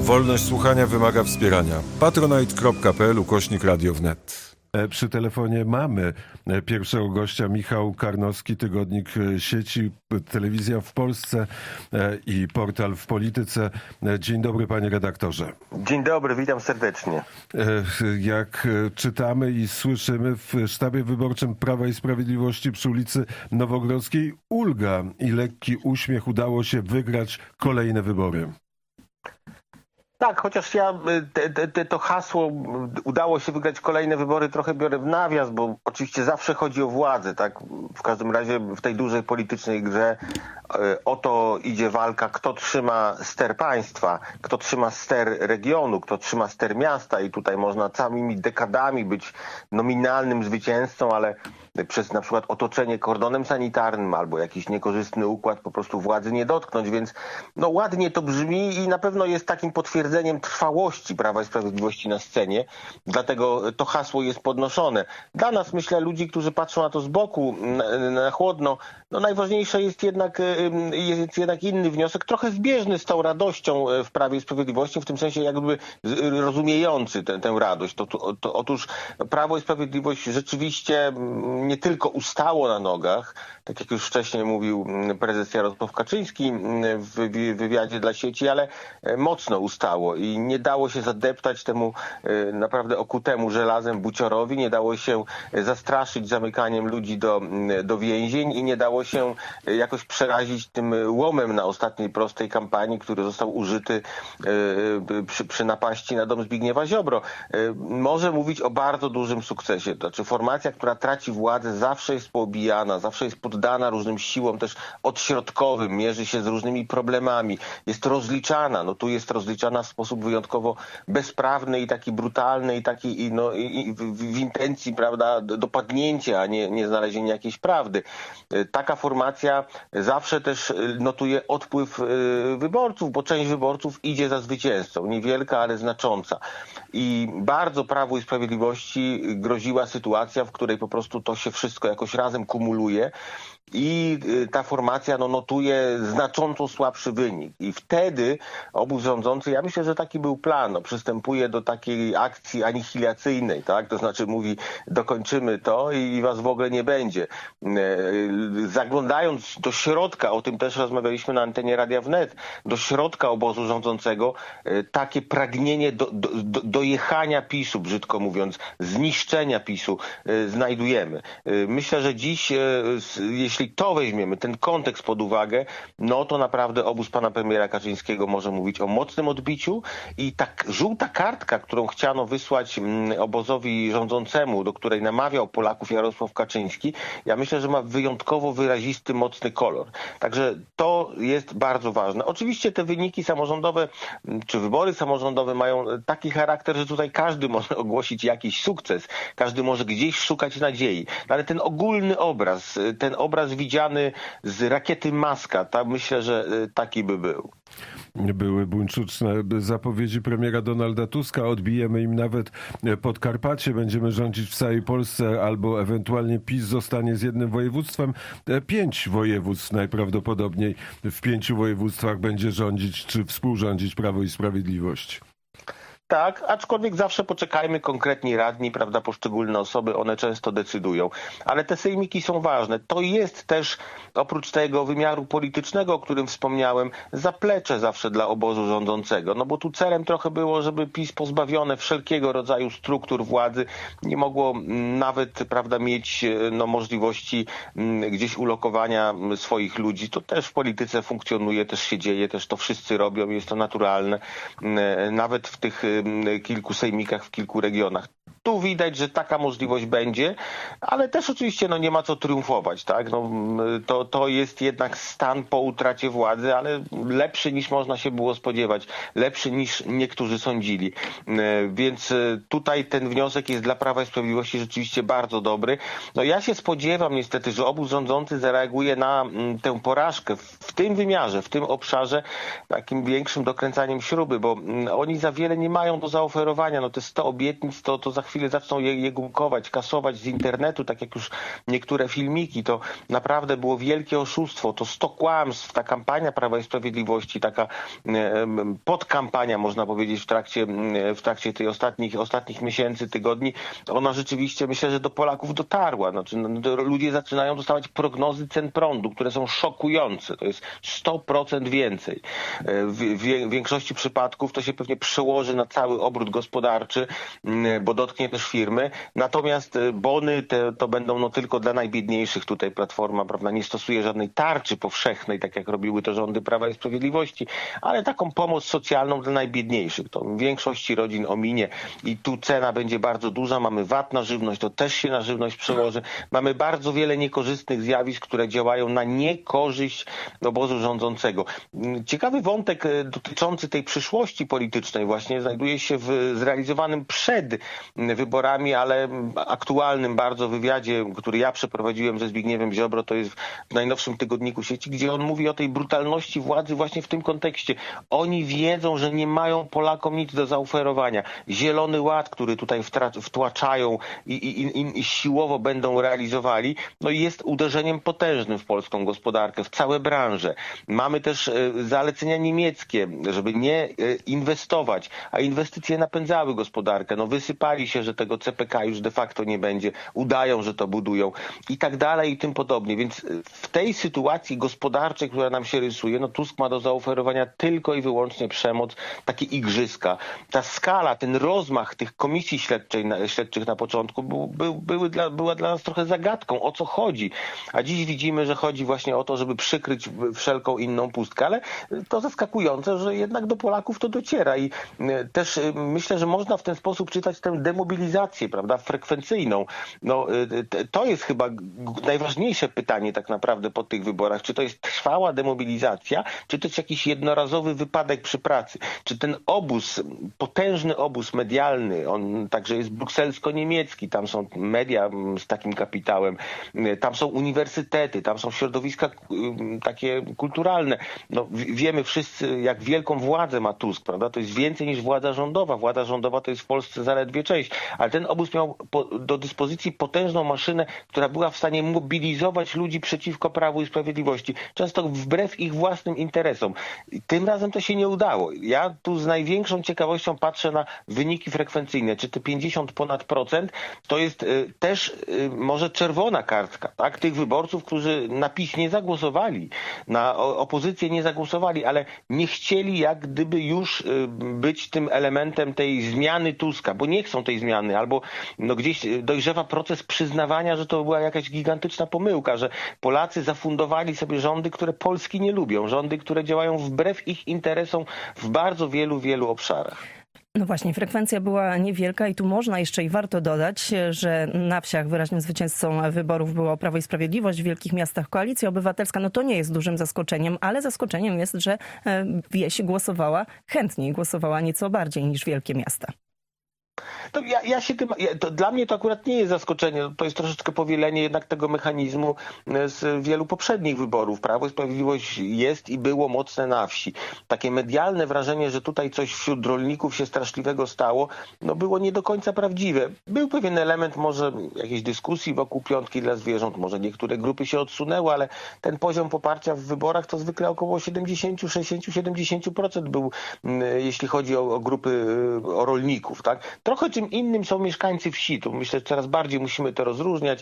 Wolność słuchania wymaga wspierania. patronite.pl/Radio wnet. Przy telefonie mamy pierwszego gościa, Michał Karnowski, tygodnik Sieci, Telewizja w Polsce i portal w Polityce. Dzień dobry, panie redaktorze. Dzień dobry, witam serdecznie. Jak czytamy i słyszymy, w sztabie wyborczym Prawa i Sprawiedliwości przy ulicy Nowogrodzkiej ulga i lekki uśmiech, udało się wygrać kolejne wybory. Tak, chociaż ja to hasło udało się wygrać kolejne wybory trochę biorę w nawias, bo oczywiście zawsze chodzi o władzę, tak? W każdym razie w tej dużej politycznej grze o to idzie walka, kto trzyma ster państwa, kto trzyma ster regionu, kto trzyma ster miasta i tutaj można całymi dekadami być nominalnym zwycięzcą, ale przez na przykład otoczenie kordonem sanitarnym albo jakiś niekorzystny układ po prostu władzy nie dotknąć, więc no ładnie to brzmi i na pewno jest takim potwierdzeniem trwałości Prawa i Sprawiedliwości na scenie, dlatego to hasło jest podnoszone. Dla nas, myślę, ludzi, którzy patrzą na to z boku, na chłodno, no najważniejsze jest jednak inny wniosek, trochę zbieżny z tą radością w Prawie i Sprawiedliwości, w tym sensie jakby rozumiejący tę radość. Otóż Prawo i Sprawiedliwość rzeczywiście nie tylko ustało na nogach, tak jak już wcześniej mówił prezes Jarosław Kaczyński w wywiadzie dla sieci, ale mocno ustało i nie dało się zadeptać temu naprawdę okutemu żelazem buciorowi, nie dało się zastraszyć zamykaniem ludzi do więzień i nie dało się jakoś przerazić tym łomem na ostatniej prostej kampanii, który został użyty przy napaści na dom Zbigniewa Ziobro. Może mówić o bardzo dużym sukcesie. To znaczy formacja, która traci władzę, zawsze jest poobijana, zawsze jest poddana różnym siłom też odśrodkowym, mierzy się z różnymi problemami, jest rozliczana. No tu jest rozliczana w sposób wyjątkowo bezprawny i taki brutalny i taki w intencji, prawda, dopadnięcia, a nie znalezienia jakiejś prawdy. Taka formacja zawsze też notuje odpływ wyborców, bo część wyborców idzie za zwycięzcą. Niewielka, ale znacząca. I bardzo Prawu i Sprawiedliwości groziła sytuacja, w której po prostu to się wszystko jakoś razem kumuluje i ta formacja notuje znacząco słabszy wynik. I wtedy obóz rządzący, ja myślę, że taki był plan, przystępuje do takiej akcji anihilacyjnej, tak? To znaczy mówi, dokończymy to i was w ogóle nie będzie. Zaglądając do środka, o tym też rozmawialiśmy na antenie Radia Wnet, do środka obozu rządzącego, takie pragnienie dojechania PiS-u, brzydko mówiąc, zniszczenia PiS-u znajdujemy. Myślę, że dziś, jeśli to weźmiemy, ten kontekst pod uwagę, no to naprawdę obóz pana premiera Kaczyńskiego może mówić o mocnym odbiciu i tak żółta kartka, którą chciano wysłać obozowi rządzącemu, do której namawiał Polaków Jarosław Kaczyński, ja myślę, że ma wyjątkowo wyrazisty, mocny kolor. Także to jest bardzo ważne. Oczywiście te wyniki samorządowe, czy wybory samorządowe mają taki charakter, że tutaj każdy może ogłosić jakiś sukces, każdy może gdzieś szukać nadziei, ale ten ogólny obraz, ten obraz widziany z rakiety Maska, myślę, że taki by był. Były buńczuczne zapowiedzi premiera Donalda Tuska. Odbijemy im nawet Podkarpacie. Będziemy rządzić w całej Polsce albo ewentualnie PiS zostanie z jednym województwem. 5 województw najprawdopodobniej. W 5 województwach będzie rządzić czy współrządzić Prawo i Sprawiedliwość. Tak, aczkolwiek zawsze poczekajmy, konkretni radni, prawda, poszczególne osoby, one często decydują. Ale te sejmiki są ważne. To jest też, oprócz tego wymiaru politycznego, o którym wspomniałem, zaplecze zawsze dla obozu rządzącego. No bo tu celem trochę było, żeby PiS pozbawione wszelkiego rodzaju struktur władzy nie mogło nawet, prawda, mieć możliwości gdzieś ulokowania swoich ludzi. To też w polityce funkcjonuje, też się dzieje, też to wszyscy robią, jest to naturalne. Nawet w tych kilku sejmikach w kilku regionach. Tu widać, że taka możliwość będzie, ale też oczywiście nie ma co triumfować, tak? To jest jednak stan po utracie władzy, ale lepszy niż można się było spodziewać, lepszy niż niektórzy sądzili. Więc tutaj ten wniosek jest dla Prawa i Sprawiedliwości rzeczywiście bardzo dobry. Ja się spodziewam niestety, że obóz rządzący zareaguje na tę porażkę w tym wymiarze, w tym obszarze takim większym dokręcaniem śruby, bo oni za wiele nie mają do zaoferowania. Te 100 obietnic to za chwilę zaczną je gumkować, kasować z internetu, tak jak już niektóre filmiki, to naprawdę było wielkie oszustwo. To 100 kłamstw, ta kampania Prawa i Sprawiedliwości, taka podkampania, można powiedzieć, w trakcie tych ostatnich miesięcy, tygodni, ona rzeczywiście, myślę, że do Polaków dotarła. Znaczy, ludzie zaczynają dostawać prognozy cen prądu, które są szokujące. To jest 100% więcej. W większości przypadków to się pewnie przełoży na cały obrót gospodarczy, bo dotknie też firmy. Natomiast bony to będą tylko dla najbiedniejszych. Tutaj Platforma, prawda, nie stosuje żadnej tarczy powszechnej, tak jak robiły to rządy Prawa i Sprawiedliwości, ale taką pomoc socjalną dla najbiedniejszych. To w większości rodzin ominie i tu cena będzie bardzo duża. Mamy VAT na żywność, to też się na żywność przełoży. Mamy bardzo wiele niekorzystnych zjawisk, które działają na niekorzyść obozu rządzącego. Ciekawy wątek dotyczący tej przyszłości politycznej właśnie znajduje się w zrealizowanym przed wyborami, ale aktualnym bardzo wywiadzie, który ja przeprowadziłem ze Zbigniewem Ziobro, to jest w najnowszym tygodniku Sieci, gdzie on mówi o tej brutalności władzy właśnie w tym kontekście. Oni wiedzą, że nie mają Polakom nic do zaoferowania. Zielony Ład, który tutaj wtłaczają i siłowo będą realizowali, no jest uderzeniem potężnym w polską gospodarkę, w całe branże. Mamy też zalecenia niemieckie, żeby nie inwestować, a inwestycje napędzały gospodarkę. No wysypali się, że tego CPK już de facto nie będzie. Udają, że to budują i tak dalej i tym podobnie. Więc w tej sytuacji gospodarczej, która nam się rysuje, no Tusk ma do zaoferowania tylko i wyłącznie przemoc, takie igrzyska. Ta skala, ten rozmach tych komisji śledczych na początku była dla nas trochę zagadką, o co chodzi. A dziś widzimy, że chodzi właśnie o to, żeby przykryć wszelką inną pustkę. Ale to zaskakujące, że jednak do Polaków to dociera i też myślę, że można w ten sposób czytać tę demobilizację, prawda, frekwencyjną. No, to jest chyba najważniejsze pytanie tak naprawdę po tych wyborach. Czy to jest trwała demobilizacja, czy to jest jakiś jednorazowy wypadek przy pracy? Czy ten obóz, potężny obóz medialny, on także jest brukselsko-niemiecki, tam są media z takim kapitałem, tam są uniwersytety, tam są środowiska takie kulturalne. No, wiemy wszyscy, jak wielką władzę ma Tusk, prawda? To jest więcej niż władza rządowa. Władza rządowa to jest w Polsce zaledwie część, ale ten obóz miał do dyspozycji potężną maszynę, która była w stanie mobilizować ludzi przeciwko Prawu i Sprawiedliwości, często wbrew ich własnym interesom. Tym razem to się nie udało. Ja tu z największą ciekawością patrzę na wyniki frekwencyjne. Czy te 50 ponad procent to jest też może czerwona kartka, tak? Tych wyborców, którzy na PiS nie zagłosowali, na opozycję nie zagłosowali, ale nie chcieli jak gdyby już być tym elementem tej zmiany Tuska, bo nie chcą tej zmiany, albo no gdzieś dojrzewa proces przyznawania, że to była jakaś gigantyczna pomyłka, że Polacy zafundowali sobie rządy, które Polski nie lubią, rządy, które działają wbrew ich interesom w bardzo wielu obszarach. No właśnie, frekwencja była niewielka i tu można jeszcze i warto dodać, że na wsiach wyraźnym zwycięzcą wyborów było Prawo i Sprawiedliwość, w wielkich miastach Koalicja Obywatelska. No to nie jest dużym zaskoczeniem, ale zaskoczeniem jest, że wieś głosowała chętniej, głosowała nieco bardziej niż wielkie miasta. To dla mnie to akurat nie jest zaskoczenie. To jest troszeczkę powielenie jednak tego mechanizmu z wielu poprzednich wyborów. Prawo i Sprawiedliwość jest i było mocne na wsi. Takie medialne wrażenie, że tutaj coś wśród rolników się straszliwego stało, no było nie do końca prawdziwe. Był pewien element może jakiejś dyskusji wokół piątki dla zwierząt, może niektóre grupy się odsunęły, ale ten poziom poparcia w wyborach to zwykle około 70, 60, 70% był, jeśli chodzi o grupy, o rolników, tak? Trochę czym innym są mieszkańcy wsi. Tu myślę, że coraz bardziej musimy to rozróżniać.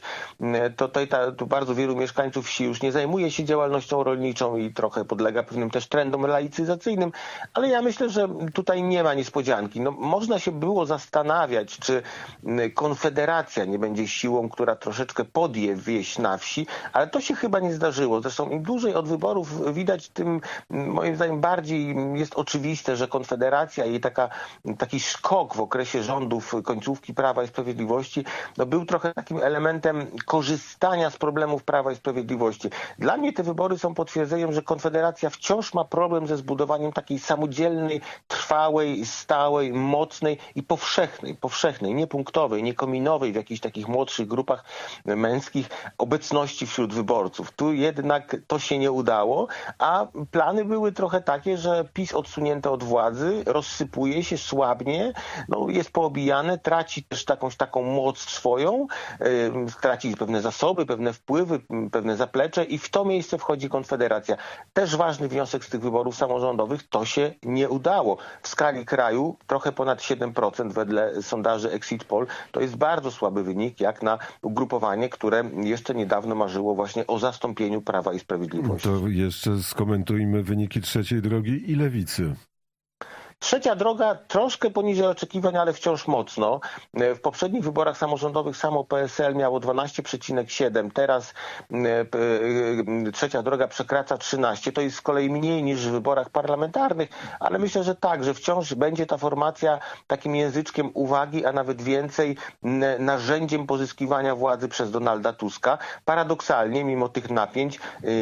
Tu bardzo wielu mieszkańców wsi już nie zajmuje się działalnością rolniczą i trochę podlega pewnym też trendom laicyzacyjnym, ale ja myślę, że tutaj nie ma niespodzianki. No, można się było zastanawiać, czy Konfederacja nie będzie siłą, która troszeczkę podje wieś na wsi, ale to się chyba nie zdarzyło. Zresztą im dłużej od wyborów widać, tym moim zdaniem bardziej jest oczywiste, że Konfederacja i taki skok w okresie rządów końcówki Prawa i Sprawiedliwości był trochę takim elementem korzystania z problemów Prawa i Sprawiedliwości. Dla mnie te wybory są potwierdzeniem, że Konfederacja wciąż ma problem ze zbudowaniem takiej samodzielnej, trwałej trwałej, stałej, mocnej i powszechnej, nie punktowej, nie kominowej w jakichś takich młodszych grupach męskich obecności wśród wyborców. Tu jednak to się nie udało, a plany były trochę takie, że PiS odsunięte od władzy rozsypuje się, słabnie, no, jest poobijane, traci też taką moc swoją, traci pewne zasoby, pewne wpływy, pewne zaplecze i w to miejsce wchodzi Konfederacja. Też ważny wniosek z tych wyborów samorządowych, to się nie udało. W skali kraju trochę ponad 7% wedle sondaży Exit Poll. To jest bardzo słaby wynik, jak na ugrupowanie, które jeszcze niedawno marzyło właśnie o zastąpieniu Prawa i Sprawiedliwości. To jeszcze skomentujmy wyniki Trzeciej Drogi i Lewicy. Trzecia droga troszkę poniżej oczekiwań, ale wciąż mocno. W poprzednich wyborach samorządowych samo PSL miało 12,7. Teraz Trzecia droga przekracza 13. To jest z kolei mniej niż w wyborach parlamentarnych, ale myślę, że tak, że wciąż będzie ta formacja takim języczkiem uwagi, a nawet więcej narzędziem pozyskiwania władzy przez Donalda Tuska. Paradoksalnie, mimo tych napięć,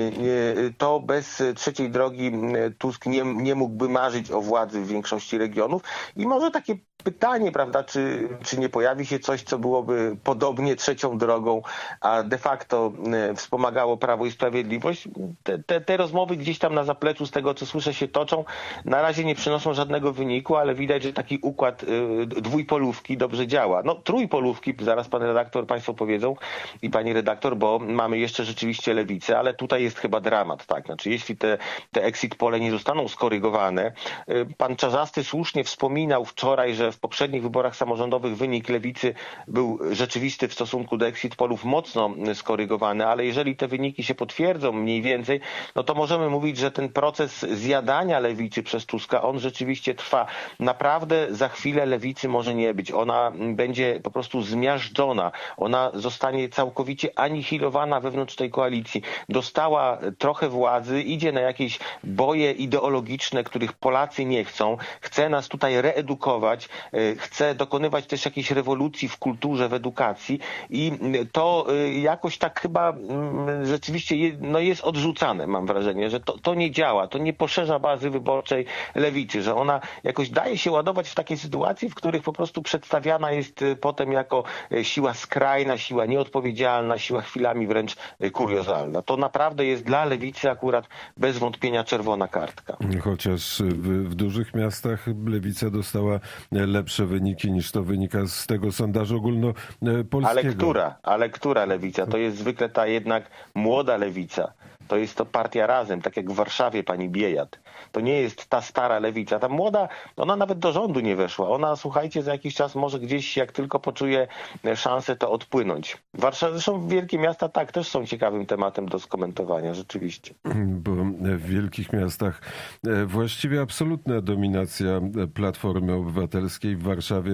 to bez Trzeciej drogi Tusk nie mógłby marzyć o władzy w większości regionów i może takie pytanie, prawda, czy nie pojawi się coś, co byłoby podobnie trzecią drogą, a de facto wspomagało Prawo i Sprawiedliwość. Te rozmowy gdzieś tam na zapleczu z tego, co słyszę, się toczą. Na razie nie przynoszą żadnego wyniku, ale widać, że taki układ dwójpolówki dobrze działa. No trójpolówki, zaraz pan redaktor, państwo powiedzą i pani redaktor, bo mamy jeszcze rzeczywiście lewicę, ale tutaj jest chyba dramat, tak. Znaczy, jeśli te exit pole nie zostaną skorygowane, pan Czarzasty słusznie wspominał wczoraj, że w poprzednich wyborach samorządowych wynik lewicy był rzeczywisty w stosunku do exit polów mocno skorygowany, ale jeżeli te wyniki się potwierdzą mniej więcej, no to możemy mówić, że ten proces zjadania lewicy przez Tuska, on rzeczywiście trwa. Naprawdę za chwilę lewicy może nie być. Ona będzie po prostu zmiażdżona. Ona zostanie całkowicie anihilowana wewnątrz tej koalicji. Dostała trochę władzy, idzie na jakieś boje ideologiczne, których Polacy nie chcą. Chce nas tutaj reedukować, chce dokonywać też jakiejś rewolucji w kulturze, w edukacji i to jakoś tak chyba rzeczywiście jest odrzucane, mam wrażenie, że to nie działa, to nie poszerza bazy wyborczej lewicy, że ona jakoś daje się ładować w takie sytuacje, w których po prostu przedstawiana jest potem jako siła skrajna, siła nieodpowiedzialna, siła chwilami wręcz kuriozalna. To naprawdę jest dla lewicy akurat bez wątpienia czerwona kartka. Chociaż w dużych miastach lewica dostała lepsze wyniki niż to wynika z tego sondażu ogólnopolskiego. Ale która lewica? To jest zwykle ta jednak młoda lewica. To jest to partia Razem, tak jak w Warszawie pani Biejat. To nie jest ta stara lewica. Ta młoda, ona nawet do rządu nie weszła. Ona, słuchajcie, za jakiś czas może gdzieś, jak tylko poczuje szansę, to odpłynąć. Zresztą wielkie miasta tak też są ciekawym tematem do skomentowania, rzeczywiście. Bo w wielkich miastach właściwie absolutna dominacja Platformy Obywatelskiej. W Warszawie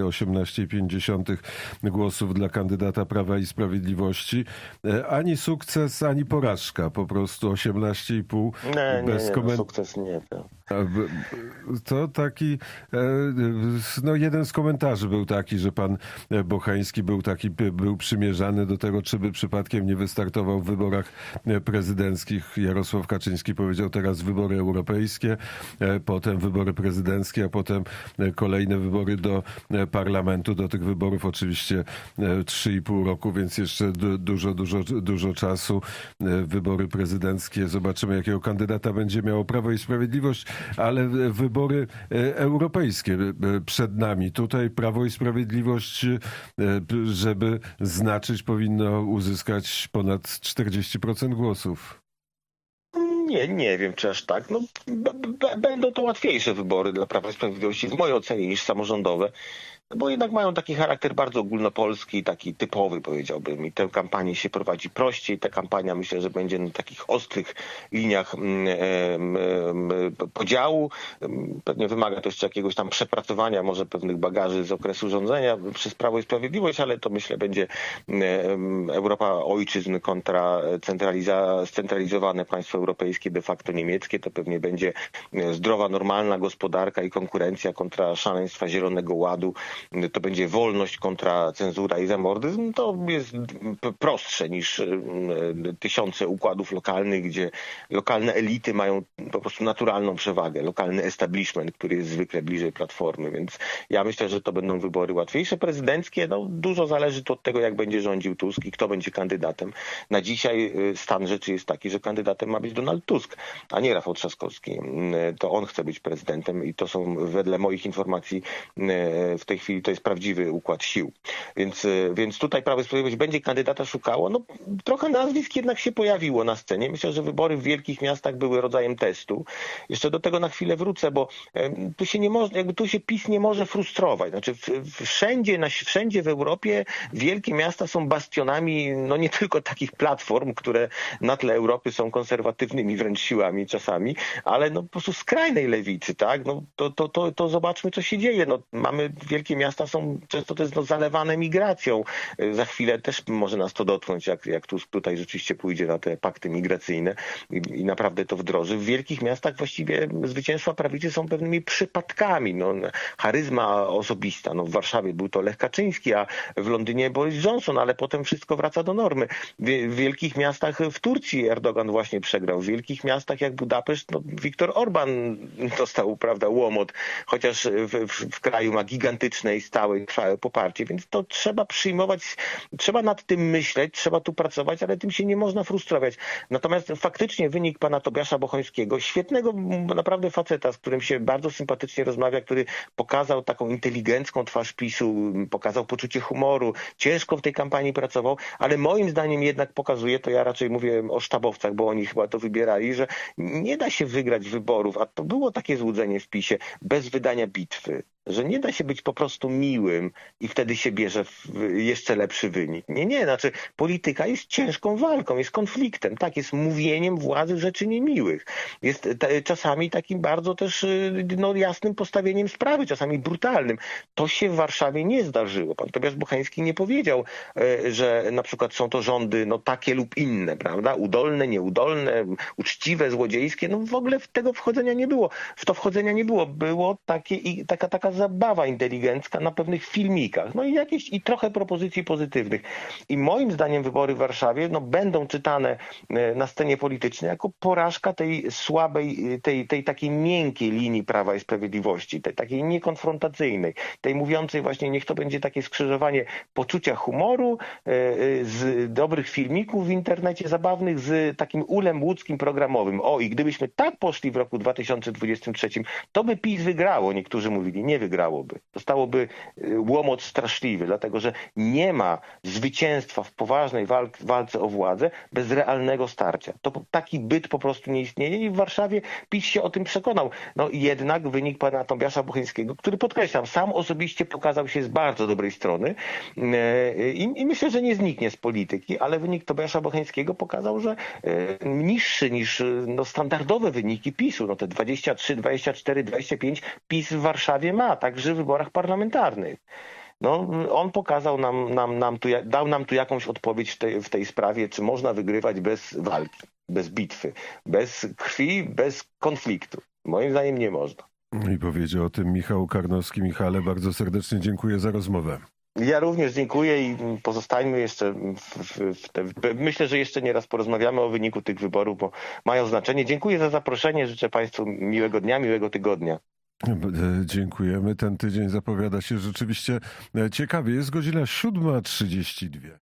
18,5 głosów dla kandydata Prawa i Sprawiedliwości. Ani sukces, ani porażka. Po prostu 18,5 bez komentarzy. Sukces nie. To taki, jeden z komentarzy był taki, że pan Bochański był przymierzany do tego, czy by przypadkiem nie wystartował w wyborach prezydenckich. Jarosław Kaczyński powiedział teraz wybory europejskie, potem wybory prezydenckie, a potem kolejne wybory do parlamentu. Do tych wyborów oczywiście 3,5 roku, więc jeszcze dużo czasu. Wybory prezydenckie. Zobaczymy, jakiego kandydata będzie miało Prawo i Sprawiedliwość, ale wybory europejskie przed nami. Tutaj Prawo i Sprawiedliwość, żeby znaczyć, powinno uzyskać ponad 40% głosów. Nie wiem, czy aż tak. Będą to łatwiejsze wybory dla Prawa i Sprawiedliwości w mojej ocenie niż samorządowe. Bo jednak mają taki charakter bardzo ogólnopolski, taki typowy, powiedziałbym. I tę kampanię się prowadzi prościej. Ta kampania, myślę, że będzie na takich ostrych liniach podziału. Pewnie wymaga to jeszcze jakiegoś tam przepracowania, może pewnych bagaży z okresu rządzenia przez Prawo i Sprawiedliwość, ale to myślę będzie Europa ojczyzn kontra scentralizowane państwo europejskie, de facto niemieckie. To pewnie będzie zdrowa, normalna gospodarka i konkurencja kontra szaleństwa Zielonego Ładu to będzie wolność kontra cenzura i zamordyzm, to jest prostsze niż tysiące układów lokalnych, gdzie lokalne elity mają po prostu naturalną przewagę, lokalny establishment, który jest zwykle bliżej Platformy, więc ja myślę, że to będą wybory łatwiejsze. Prezydenckie, no dużo zależy to od tego, jak będzie rządził Tusk i kto będzie kandydatem. Na dzisiaj stan rzeczy jest taki, że kandydatem ma być Donald Tusk, a nie Rafał Trzaskowski. To on chce być prezydentem i to są wedle moich informacji w tej chwili to jest prawdziwy układ sił. Więc tutaj Prawo i Sprawiedliwość będzie kandydata szukało. No, trochę nazwisk jednak się pojawiło na scenie. Myślę, że wybory w wielkich miastach były rodzajem testu. Jeszcze do tego na chwilę wrócę, bo tu się nie może, tu się PiS nie może frustrować. Znaczy wszędzie w Europie wielkie miasta są bastionami, no nie tylko takich platform, które na tle Europy są konserwatywnymi wręcz siłami czasami, ale no po prostu skrajnej lewicy, tak? No to zobaczmy, co się dzieje. No, wielkie miasta są często też zalewane migracją. Za chwilę też może nas to dotknąć, jak Tusk tutaj rzeczywiście pójdzie na te pakty migracyjne i naprawdę to wdroży. W wielkich miastach właściwie zwycięstwa prawicy są pewnymi przypadkami. No, charyzma osobista. No, w Warszawie był to Lech Kaczyński, a w Londynie Boris Johnson, ale potem wszystko wraca do normy. W wielkich miastach w Turcji Erdogan właśnie przegrał. W wielkich miastach jak Budapeszt, no, Viktor Orban dostał, prawda, łomot, chociaż w kraju ma gigantyczne i stałe, trwałe poparcie, więc to trzeba przyjmować, trzeba nad tym myśleć, trzeba tu pracować, ale tym się nie można frustrować. Natomiast faktycznie wynik pana Tobiasza Bochońskiego, świetnego naprawdę faceta, z którym się bardzo sympatycznie rozmawia, który pokazał taką inteligencką twarz PiS-u, pokazał poczucie humoru, ciężko w tej kampanii pracował, ale moim zdaniem jednak pokazuje, to ja raczej mówię o sztabowcach, bo oni chyba to wybierali, że nie da się wygrać wyborów, a to było takie złudzenie w PiS-ie, bez wydania bitwy. Że nie da się być po prostu miłym i wtedy się bierze jeszcze lepszy wynik. Nie, znaczy polityka jest ciężką walką, jest konfliktem, tak, jest mówieniem władzy rzeczy niemiłych. Jest czasami takim bardzo też jasnym postawieniem sprawy, czasami brutalnym. To się w Warszawie nie zdarzyło. Pan Tobiasz Bochański nie powiedział, że na przykład są to rządy takie lub inne, prawda? Udolne, nieudolne, uczciwe, złodziejskie. No w ogóle tego wchodzenia nie było. W to wchodzenia nie było. Było taka zabawa inteligencka na pewnych filmikach. No i trochę propozycji pozytywnych. I moim zdaniem wybory w Warszawie będą czytane na scenie politycznej jako porażka tej słabej, tej takiej miękkiej linii Prawa i Sprawiedliwości, tej takiej niekonfrontacyjnej, tej mówiącej właśnie, niech to będzie takie skrzyżowanie poczucia humoru, z dobrych filmików w internecie zabawnych, z takim ulem łódzkim programowym. I gdybyśmy tak poszli w roku 2023, to by PiS wygrało. Niektórzy mówili, nie wygrałoby. Dostałoby łomot straszliwy, dlatego że nie ma zwycięstwa w poważnej walce o władzę bez realnego starcia. Taki byt po prostu nie istnieje i w Warszawie PiS się o tym przekonał. No jednak wynik pana Tobiasza Bocheńskiego, który podkreślam, sam osobiście pokazał się z bardzo dobrej strony i myślę, że nie zniknie z polityki, ale wynik Tobiasza Bocheńskiego pokazał, że niższy niż standardowe wyniki PiS-u. Te 23, 24, 25 PiS w Warszawie ma, także w wyborach parlamentarnych. On pokazał dał nam tu jakąś odpowiedź w tej sprawie, czy można wygrywać bez walki, bez bitwy, bez krwi, bez konfliktu. Moim zdaniem nie można. I powiedział o tym Michał Karnowski. Michale, bardzo serdecznie dziękuję za rozmowę. Ja również dziękuję i pozostańmy jeszcze myślę, że jeszcze nie raz porozmawiamy o wyniku tych wyborów, bo mają znaczenie. Dziękuję za zaproszenie. Życzę Państwu miłego dnia, miłego tygodnia. Dziękujemy. Ten tydzień zapowiada się rzeczywiście ciekawie. Jest godzina 7:32.